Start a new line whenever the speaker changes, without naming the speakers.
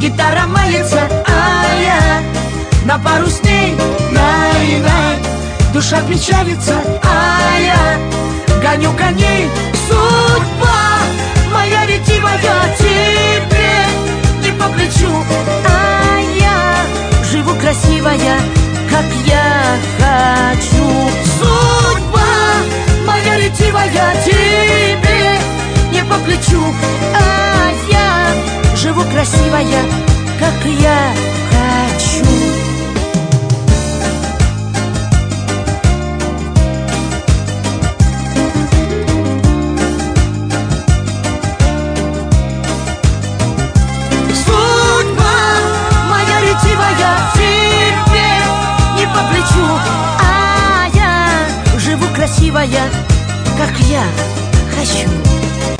гитара мается, а я на пару с ней, най-най. Душа печалится, а я гоню коней. Судьба моя ретивая тебе не по плечу, а я живу красивая, как я хочу. Судьба моя ретивая тебе не по плечу, а я живу красивая, как я хочу. Красивая, как я хочу.